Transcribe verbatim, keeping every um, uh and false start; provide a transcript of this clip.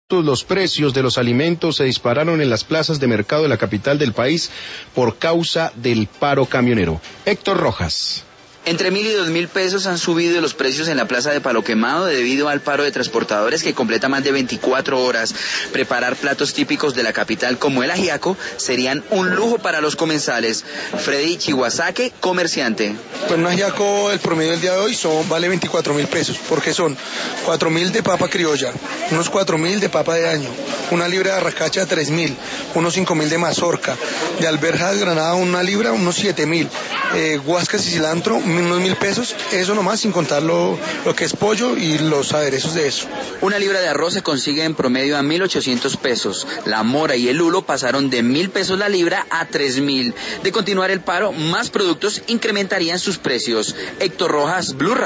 Los precios de los alimentos se dispararon en las plazas de mercado de la capital del país por causa del paro camionero. Héctor Rojas. Entre mil y dos mil pesos han subido los precios en la plaza de Palo Quemado debido al paro de transportadores que completa más de veinticuatro horas. Preparar platos típicos de la capital como el ajiaco serían un lujo para los comensales. Freddy Chihuasake, comerciante. Pues un ajiaco, el promedio del día de hoy son, vale veinticuatro mil pesos, porque son cuatro mil de papa criolla, unos cuatro mil de papa de año, una libra de arracacha tres mil, unos cinco mil de mazorca, de alberja desgranada una libra, unos siete mil, eh, guascas y cilantro, unos mil pesos, eso nomás sin contar lo, lo que es pollo y los aderezos de eso. Una libra de arroz se consigue en promedio a mil ochocientos pesos. La mora y el lulo pasaron de mil pesos la libra a tres mil. De continuar el paro, más productos incrementarían sus precios. Héctor Rojas, Blue Radio.